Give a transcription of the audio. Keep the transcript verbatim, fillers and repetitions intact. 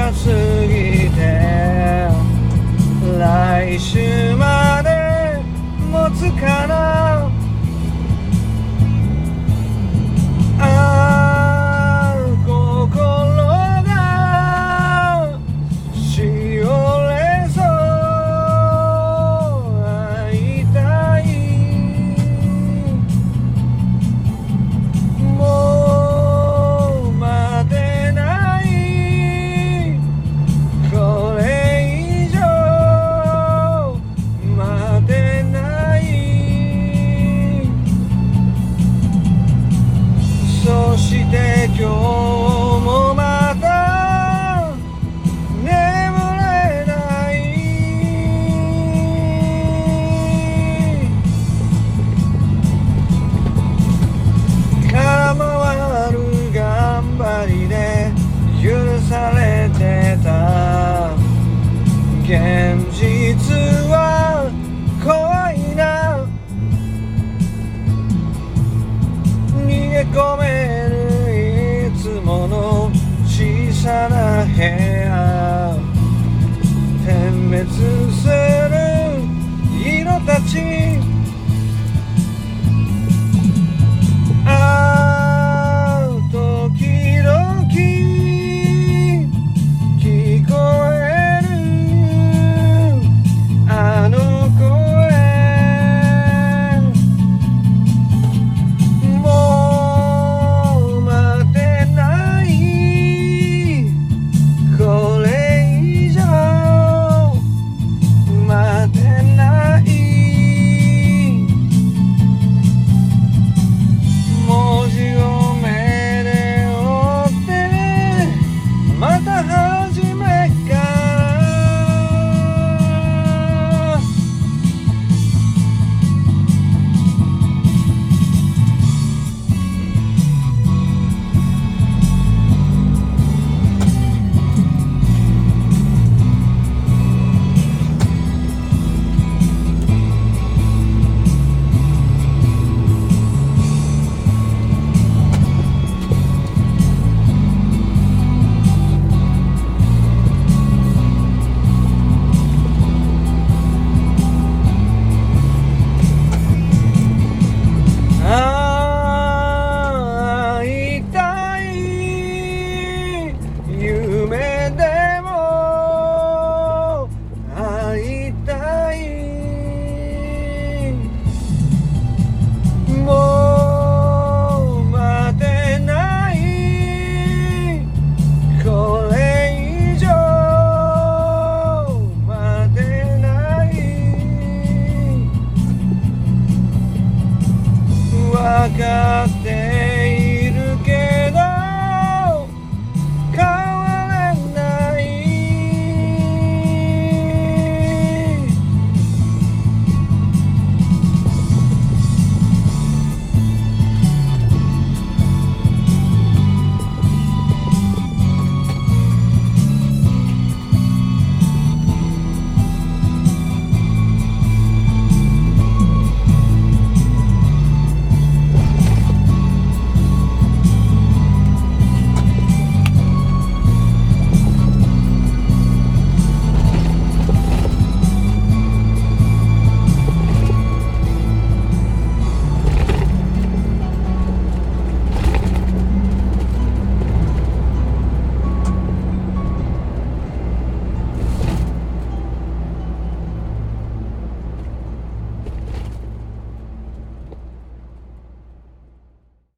過ぎて来週まで持つかな。ああ心がしおれそう会いたい。もう待てないこれ以上待てない。そして今日もまた眠れない。空回る頑張りで許されてた現実は怖いな。逃げ込めるいつもの小さな部屋、点滅する色たち。ああ時々聞こえるあの声。もう待てないこれ以上待てない。文字を目で追ってまた始めっから。会いたい夢でも会いたい。もう待てないこれ以上待てない。わか